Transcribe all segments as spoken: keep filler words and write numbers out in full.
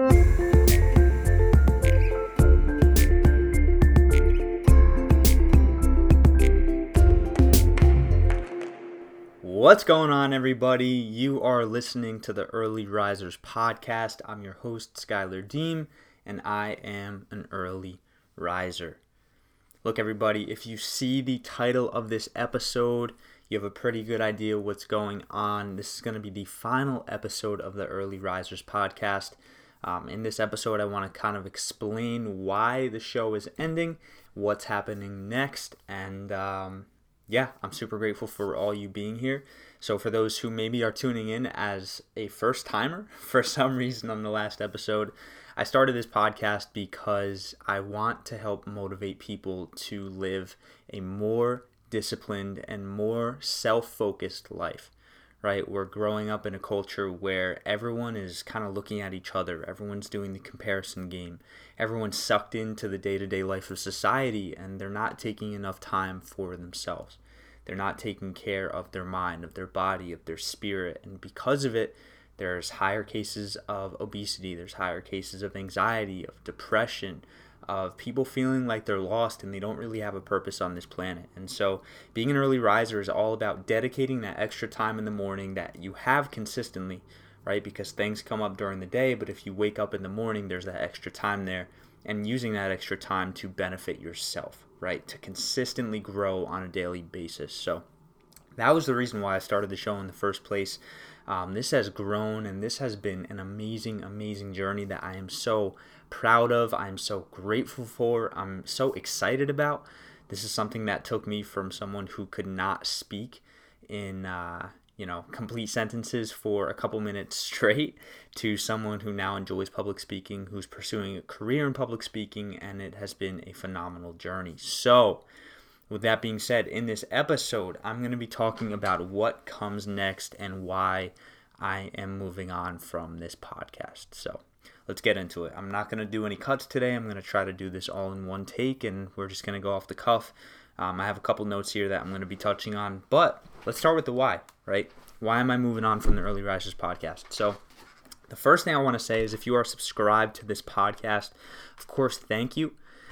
What's going on, everybody? You are listening to the Early Risers podcast. I'm your host, Skylar Deem, and I am an early riser. Look, everybody, if you see the title of this episode, you have a pretty good idea what's going on. This is going to be the final episode of the Early Risers podcast. Um, in this episode, I want to kind of explain why the show is ending, what's happening next, and um, yeah, I'm super grateful for all you being here. So for those who maybe are tuning in as a first timer, for some reason on the last episode, I started this podcast because I want to help motivate people to live a more disciplined and more self-focused life, right? We're growing up in a culture where everyone is kind of looking at each other. Everyone's doing the comparison game. Everyone's sucked into the day-to-day life of society, and they're not taking enough time for themselves. They're not taking care of their mind, of their body, of their spirit, and because of it, there's higher cases of obesity, there's higher cases of anxiety, of depression, of people feeling like they're lost and they don't really have a purpose on this planet. And so being an early riser is all about dedicating that extra time in the morning that you have consistently, right? Because things come up during the day, but if you wake up in the morning, there's that extra time there, and using that extra time to benefit yourself, right? To consistently grow on a daily basis. So that was the reason why I started the show in the first place. Um, this has grown, and this has been an amazing, amazing journey that I am so proud of. I'm so grateful for. I'm so excited about. This is something that took me from someone who could not speak in uh, you know, complete sentences for a couple minutes straight to someone who now enjoys public speaking, who's pursuing a career in public speaking, and it has been a phenomenal journey. So, with that being said, in this episode, I'm going to be talking about what comes next and why I am moving on from this podcast. So, let's get into it. I'm not going to do any cuts today. I'm going to try to do this all in one take, and we're just going to go off the cuff. Um, I have a couple notes here that I'm going to be touching on, but let's start with the why, right? Why am I moving on from the Early Risers podcast? So the first thing I want to say is if you are subscribed to this podcast, of course, thank you.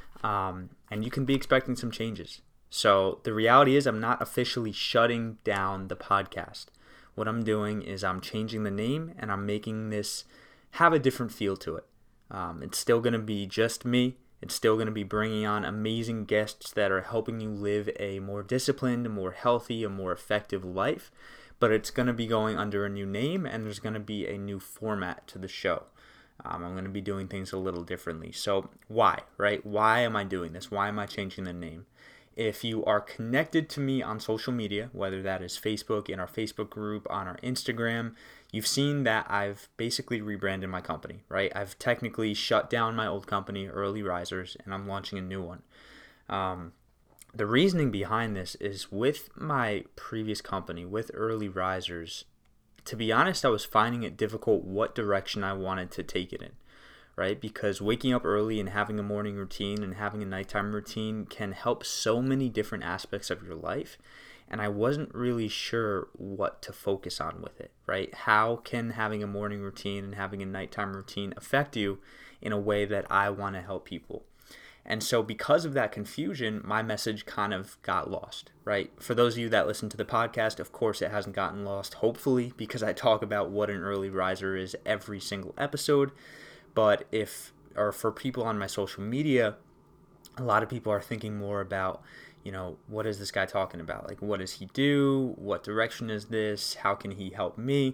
Um, and you can be expecting some changes. So the reality is I'm not officially shutting down the podcast. What I'm doing is I'm changing the name and I'm making this have a different feel to it. Um, it's still going to be just me. It's still going to be bringing on amazing guests that are helping you live a more disciplined, a more healthy, a more effective life. But it's going to be going under a new name, and there's going to be a new format to the show. Um, I'm going to be doing things a little differently. So why, right? Why am I doing this? Why am I changing the name? If you are connected to me on social media, whether that is Facebook, in our Facebook group, on our Instagram, you've seen that I've basically rebranded my company, right? I've technically shut down my old company, Early Risers, and I'm launching a new one. Um, the reasoning behind this is with my previous company, with Early Risers, to be honest, I was finding it difficult what direction I wanted to take it in. Right? Because waking up early and having a morning routine and having a nighttime routine can help so many different aspects of your life. And I wasn't really sure what to focus on with it, right? How can having a morning routine and having a nighttime routine affect you in a way that I want to help people? And so because of that confusion, my message kind of got lost, right? For those of you that listen to the podcast, of course it hasn't gotten lost, hopefully, because I talk about what an early riser is every single episode. But if, or for people on my social media, a lot of people are thinking more about, you know, what is this guy talking about? Like, what does he do? What direction is this? How can he help me?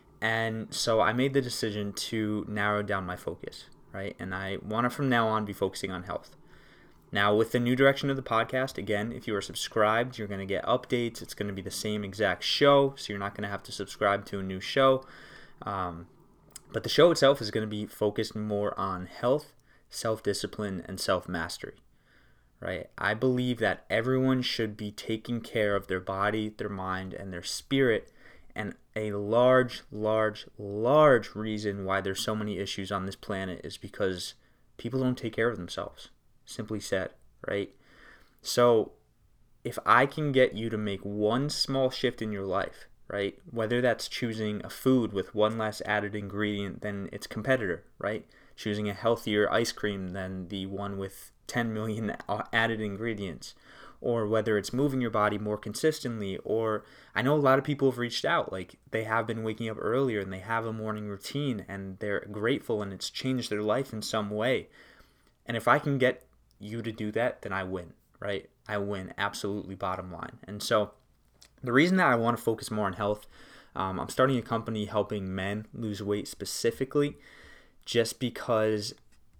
And so I made the decision to narrow down my focus, right? And I want to from now on be focusing on health. Now, with the new direction of the podcast, again, if you are subscribed, you're going to get updates. It's going to be the same exact show, so you're not going to have to subscribe to a new show. Um, But the show itself is going to be focused more on health, self-discipline, and self-mastery, right? I believe that everyone should be taking care of their body, their mind, and their spirit. And a large, large, large reason why there's so many issues on this planet is because people don't take care of themselves, simply said, right? So if I can get you to make one small shift in your life, right? Whether that's choosing a food with one less added ingredient than its competitor, right? Choosing a healthier ice cream than the one with ten million added ingredients, or whether it's moving your body more consistently. Or I know a lot of people have reached out, like they have been waking up earlier and they have a morning routine and they're grateful and it's changed their life in some way. And if I can get you to do that, then I win, right? I win, absolutely, bottom line. And so the reason that I want to focus more on health, um, I'm starting a company helping men lose weight specifically, just because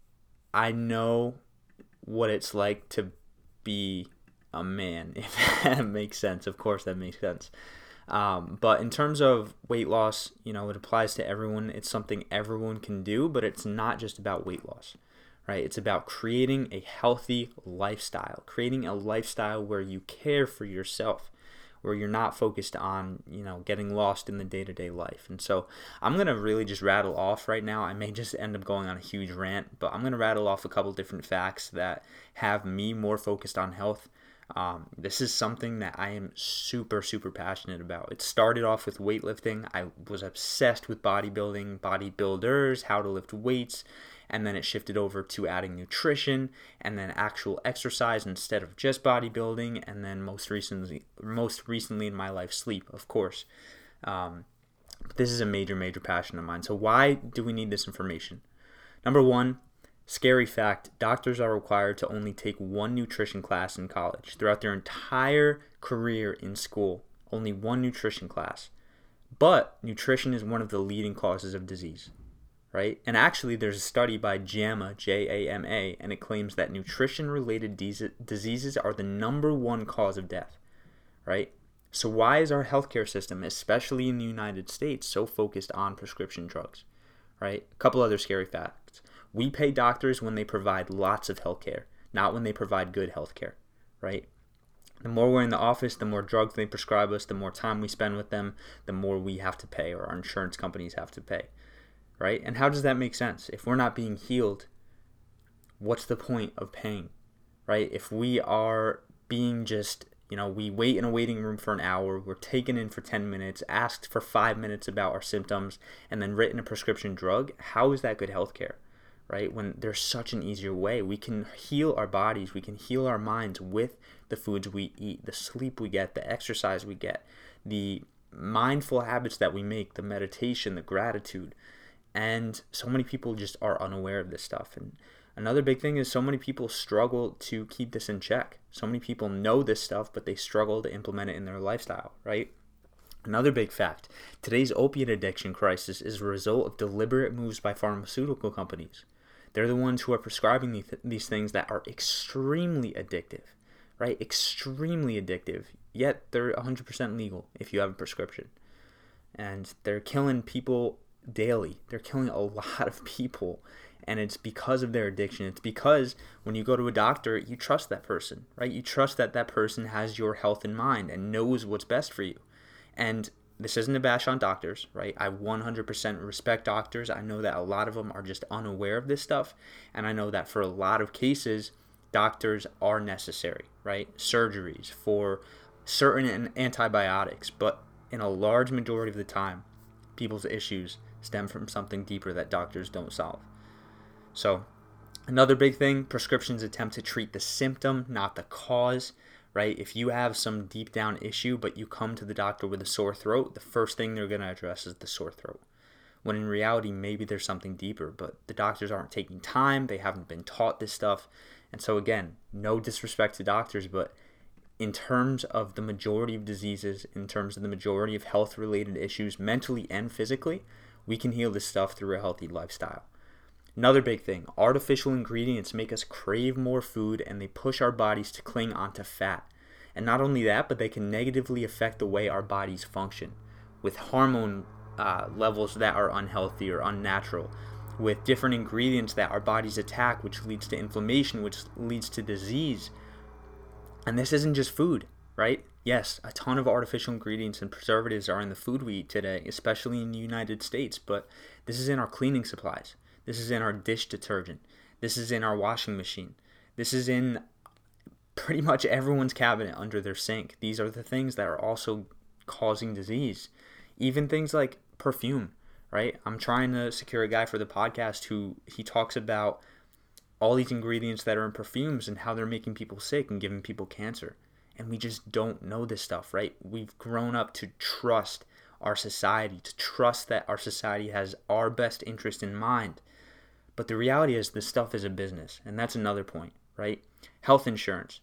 I know what it's like to be a man, if that makes sense. Of course that makes sense. Um, but in terms of weight loss, you know, it applies to everyone. It's something everyone can do, but it's not just about weight loss, right? It's about creating a healthy lifestyle, creating a lifestyle where you care for yourself, where you're not focused on, you know, getting lost in the day-to-day life. And so I'm going to really just rattle off right now. I may just end up going on a huge rant, but I'm going to rattle off a couple different facts that have me more focused on health. Um, this is something that I am super, super passionate about. It started off with weightlifting. I was obsessed with bodybuilding, bodybuilders, how to lift weights, and then it shifted over to adding nutrition and then actual exercise instead of just bodybuilding, and then most recently, most recently in my life, sleep, of course. Um, this is a major, major passion of mine. So why do we need this information? Number one, scary fact, doctors are required to only take one nutrition class in college. Throughout their entire career in school, only one nutrition class. But nutrition is one of the leading causes of disease, right? And actually, there's a study by JAMA, J A M A, and it claims that nutrition-related de- diseases are the number one cause of death, right? So why is our healthcare system, especially in the United States, so focused on prescription drugs, right? A couple other scary facts. We pay doctors when they provide lots of healthcare, not when they provide good healthcare, right? The more we're in the office, the more drugs they prescribe us, the more time we spend with them, the more we have to pay, or our insurance companies have to pay, right? And how does that make sense? If we're not being healed, what's the point of paying, right? If we are being just, you know, we wait in a waiting room for an hour, we're taken in for ten minutes, asked for five minutes about our symptoms, and then written a prescription drug, how is that good healthcare, right? When there's such an easier way. We can heal our bodies, we can heal our minds with the foods we eat, the sleep we get, the exercise we get, the mindful habits that we make, the meditation, the gratitude. And so many people just are unaware of this stuff. And another big thing is so many people struggle to keep this in check. So many people know this stuff, but they struggle to implement it in their lifestyle, right? Another big fact, today's opiate addiction crisis is a result of deliberate moves by pharmaceutical companies. They're the ones who are prescribing these, these things that are extremely addictive, right? Extremely addictive, yet they're one hundred percent legal if you have a prescription. And they're killing people daily. They're killing a lot of people, and it's because of their addiction. It's because when you go to a doctor, you trust that person, right? You trust that that person has your health in mind and knows what's best for you. And this isn't a bash on doctors, right? I one hundred percent respect doctors. I know that a lot of them are just unaware of this stuff, and I know that for a lot of cases, doctors are necessary, right? Surgeries for certain antibiotics, but in a large majority of the time, people's issues stem from something deeper that doctors don't solve. So another big thing, prescriptions attempt to treat the symptom, not the cause, right? If you have some deep down issue, but you come to the doctor with a sore throat, the first thing they're going to address is the sore throat. When in reality, maybe there's something deeper, but the doctors aren't taking time. They haven't been taught this stuff. And so again, no disrespect to doctors, but in terms of the majority of diseases, in terms of the majority of health-related issues, mentally and physically, we can heal this stuff through a healthy lifestyle. Another big thing, artificial ingredients make us crave more food and they push our bodies to cling onto fat. And not only that, but they can negatively affect the way our bodies function, with hormone uh, levels that are unhealthy or unnatural, with different ingredients that our bodies attack, which leads to inflammation, which leads to disease. And this isn't just food, right? Yes, a ton of artificial ingredients and preservatives are in the food we eat today, especially in the United States, but this is in our cleaning supplies. This is in our dish detergent. This is in our washing machine. This is in pretty much everyone's cabinet under their sink. These are the things that are also causing disease. Even things like perfume, right? I'm trying to secure a guy for the podcast who he talks about all these ingredients that are in perfumes and how they're making people sick and giving people cancer. And we just don't know this stuff, right? We've grown up to trust our society, to trust that our society has our best interest in mind. But the reality is this stuff is a business, and that's another point, right? Health insurance,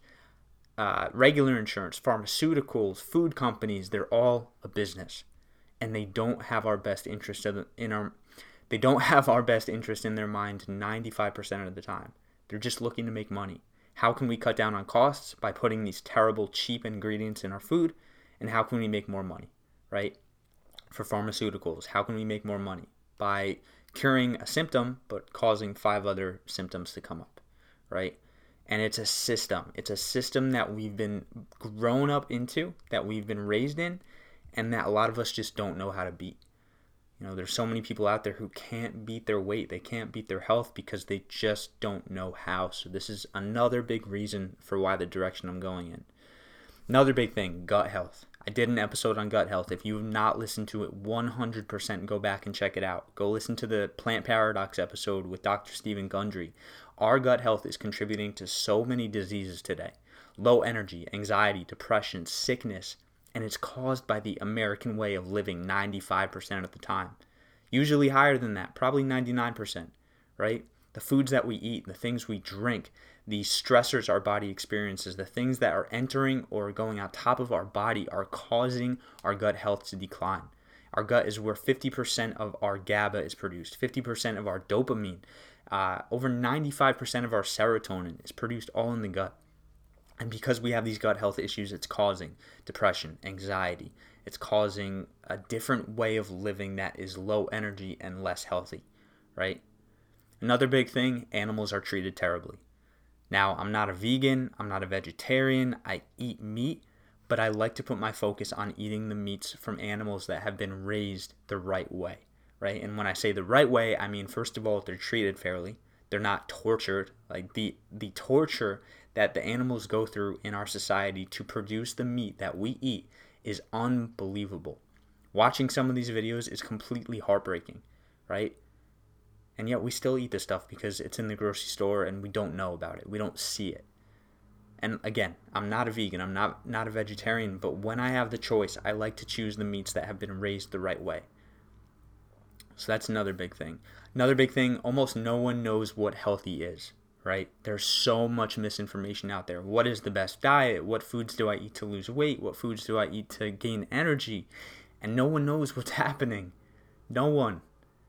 uh, regular insurance, pharmaceuticals, food companies, they're all a business. And they don't have our best interest in our they don't have our best interest in their mind ninety-five percent of the time. They're just looking to make money. How can we cut down on costs? By putting these terrible, cheap ingredients in our food. And how can we make more money, right? For pharmaceuticals, how can we make more money? By curing a symptom, but causing five other symptoms to come up, right? And it's a system. It's a system that we've been grown up into, that we've been raised in, and that a lot of us just don't know how to beat. You know, there's so many people out there who can't beat their weight. They can't beat their health because they just don't know how. So this is another big reason for why the direction I'm going in. Another big thing, gut health. I did an episode on gut health. If you have not listened to it, one hundred percent go back and check it out. Go listen to the Plant Paradox episode with Doctor Stephen Gundry. Our gut health is contributing to so many diseases today. Low energy, anxiety, depression, sickness, and it's caused by the American way of living ninety-five percent of the time. Usually higher than that, probably ninety-nine percent, right? The foods that we eat, the things we drink, the stressors our body experiences, the things that are entering or going on top of our body are causing our gut health to decline. Our gut is where fifty percent of our GABA is produced, fifty percent of our dopamine, uh, over ninety-five percent of our serotonin is produced all in the gut. And because we have these gut health issues, it's causing depression, anxiety. It's causing a different way of living that is low energy and less healthy, right? Another big thing, animals are treated terribly. Now, I'm not a vegan, I'm not a vegetarian, I eat meat, but I like to put my focus on eating the meats from animals that have been raised the right way, right? And when I say the right way, I mean, first of all, they're treated fairly. They're not tortured. Like the, the torture that the animals go through in our society to produce the meat that we eat is unbelievable. Watching some of these videos is completely heartbreaking, right? And yet we still eat this stuff because it's in the grocery store and we don't know about it. We don't see it. And again, I'm not a vegan, I'm not, not a vegetarian, but when I have the choice, I like to choose the meats that have been raised the right way. So that's another big thing. Another big thing, almost no one knows what healthy is, right? There's so much misinformation out there. What is the best diet? What foods do I eat to lose weight? What foods do I eat to gain energy? And no one knows what's happening. No one.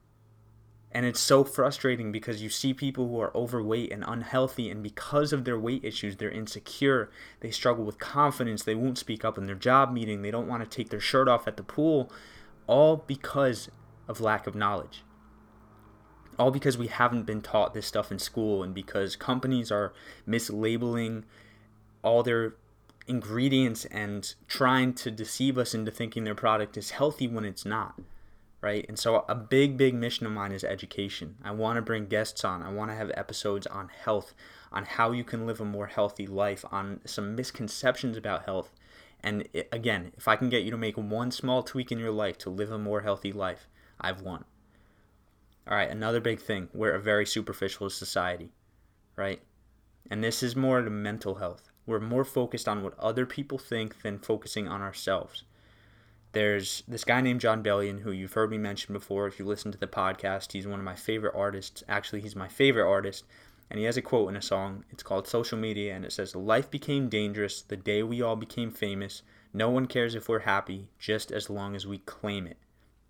And it's so frustrating because you see people who are overweight and unhealthy, and because of their weight issues, they're insecure. They struggle with confidence. They won't speak up in their job meeting. They don't want to take their shirt off at the pool, all because of lack of knowledge. All because we haven't been taught this stuff in school, and because companies are mislabeling all their ingredients and trying to deceive us into thinking their product is healthy when it's not. Right? And so a big, big mission of mine is education. I want to bring guests on. I want to have episodes on health, on how you can live a more healthy life, on some misconceptions about health. And it, again, if I can get you to make one small tweak in your life to live a more healthy life, I've won. All right, another big thing. We're a very superficial society, right? And this is more to mental health. We're more focused on what other people think than focusing on ourselves. There's this guy named Jon Bellion, who you've heard me mention before. If you listen to the podcast, he's one of my favorite artists. Actually, he's my favorite artist. And he has a quote in a song. It's called Social Media, and it says, "Life became dangerous the day we all became famous. No one cares if we're happy, just as long as we claim it.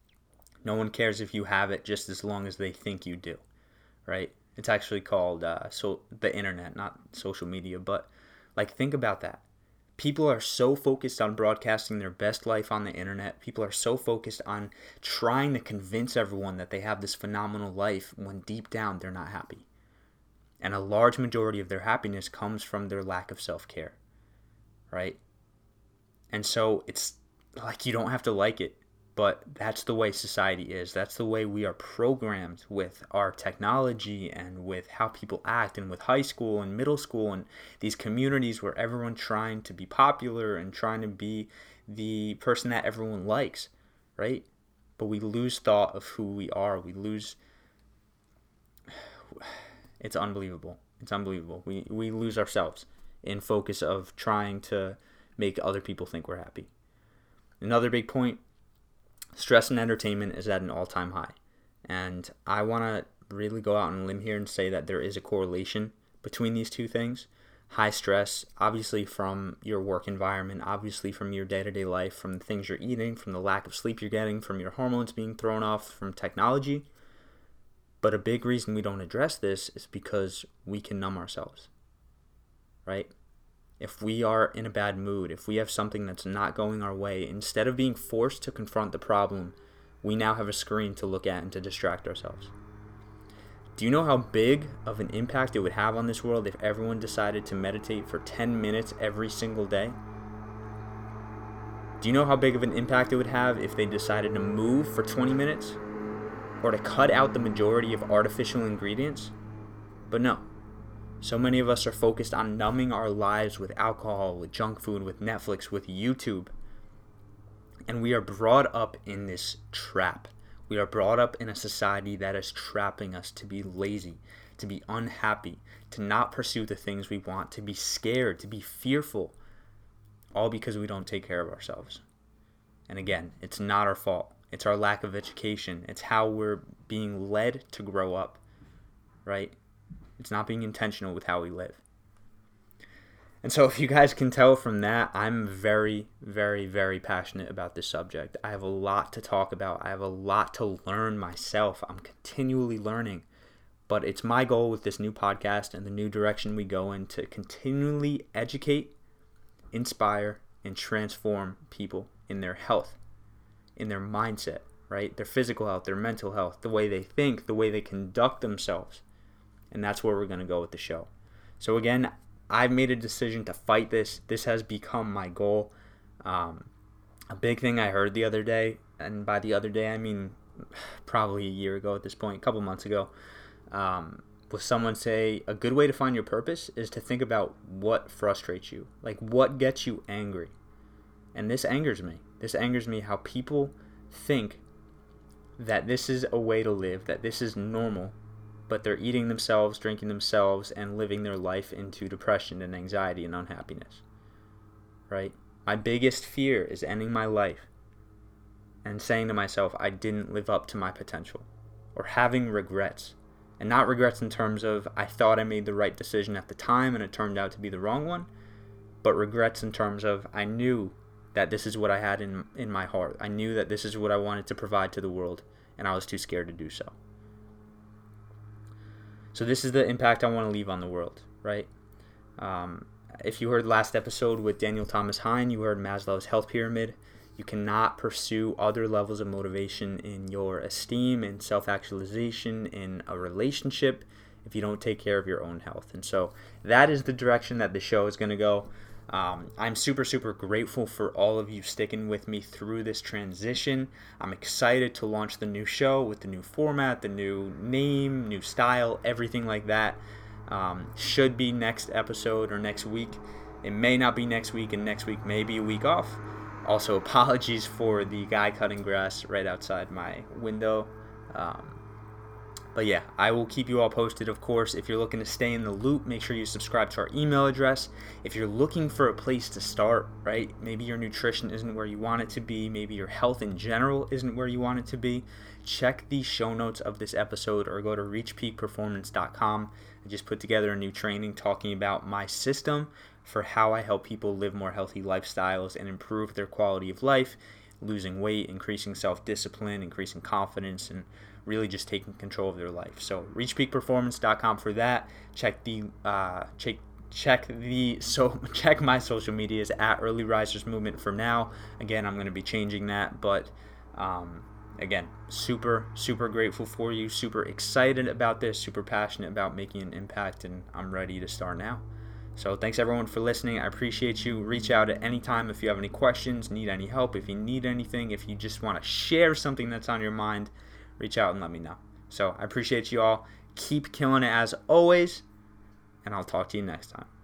No one cares if you have it, just as long as they think you do." Right? It's actually called uh, so the internet, not social media. But like, think about that. People are so focused on broadcasting their best life on the internet. People are so focused on trying to convince everyone that they have this phenomenal life when deep down they're not happy. And a large majority of their happiness comes from their lack of self-care, right? And so it's like, you don't have to like it, but that's the way society is. That's the way we are programmed with our technology and with how people act, and with high school and middle school and these communities where everyone's trying to be popular and trying to be the person that everyone likes, right? But we lose thought of who we are. We lose... It's unbelievable. It's unbelievable. We, we lose ourselves in focus of trying to make other people think we're happy. Another big point, stress and entertainment is at an all-time high. And I want to really go out on a limb here and say that there is a correlation between these two things. High stress, obviously from your work environment, obviously from your day-to-day life, from the things you're eating, from the lack of sleep you're getting, from your hormones being thrown off, from technology. But a big reason we don't address this is because we can numb ourselves, right? If we are in a bad mood, if we have something that's not going our way, instead of being forced to confront the problem, we now have a screen to look at and to distract ourselves. Do you know how big of an impact it would have on this world if everyone decided to meditate for ten minutes every single day? Do you know how big of an impact it would have if they decided to move for twenty minutes? Or to cut out the majority of artificial ingredients? But no. So many of us are focused on numbing our lives with alcohol, with junk food, with Netflix, with YouTube. And we are brought up in this trap. We are brought up in a society that is trapping us to be lazy, to be unhappy, to not pursue the things we want, to be scared, to be fearful, all because we don't take care of ourselves. And again, it's not our fault. It's our lack of education. It's how we're being led to grow up, right? It's not being intentional with how we live. And so if you guys can tell from that, I'm very, very, very passionate about this subject. I have a lot to talk about. I have a lot to learn myself. I'm continually learning. But it's my goal with this new podcast and the new direction we go in to continually educate, inspire, and transform people in their health, in their mindset, right? Their physical health, their mental health, the way they think, the way they conduct themselves. And that's where we're going to go with the show. So again, I've made a decision to fight this. This has become my goal. Um, a big thing I heard the other day, and by the other day I mean probably a year ago at this point, a couple months ago, um, was someone say a good way to find your purpose is to think about what frustrates you, like what gets you angry. And this angers me. This angers me how people think that this is a way to live, that this is normal, but they're eating themselves, drinking themselves, and living their life into depression and anxiety and unhappiness, right? My biggest fear is ending my life and saying to myself, I didn't live up to my potential, or having regrets. And not regrets in terms of I thought I made the right decision at the time and it turned out to be the wrong one, but regrets in terms of I knew that this is what I had in in my heart. I knew that this is what I wanted to provide to the world, and I was too scared to do so. So this is the impact I want to leave on the world, right? Um, if you heard last episode with Daniel Thomas Hine, you heard Maslow's health pyramid. You cannot pursue other levels of motivation in your esteem and self-actualization in a relationship if you don't take care of your own health. And so that is the direction that the show is going to go. Um, I'm super, super grateful for all of you sticking with me through this transition. I'm excited to launch the new show with the new format, the new name, new style, everything like that. Um, should be next episode or next week. It may not be next week, and next week may be a week off. Also, apologies for the guy cutting grass right outside my window. Um, But yeah, I will keep you all posted, of course. If you're looking to stay in the loop, make sure you subscribe to our email address. If you're looking for a place to start, right? Maybe your nutrition isn't where you want it to be. Maybe your health in general isn't where you want it to be. Check the show notes of this episode or go to reach peak performance dot com. I just put together a new training talking about my system for how I help people live more healthy lifestyles and improve their quality of life, losing weight, increasing self-discipline, increasing confidence, and really just taking control of their life. So reach peak performance dot com for that. Check the uh, check check the so check my social medias at Early Risers Movement for now. Again, I'm going to be changing that, but um, again, super super grateful for you, super excited about this, super passionate about making an impact, and I'm ready to start now. So thanks everyone for listening. I appreciate you. Reach out at any time if you have any questions, need any help, if you need anything, if you just want to share something that's on your mind. Reach out and let me know. So I appreciate you all. Keep killing it as always, and I'll talk to you next time.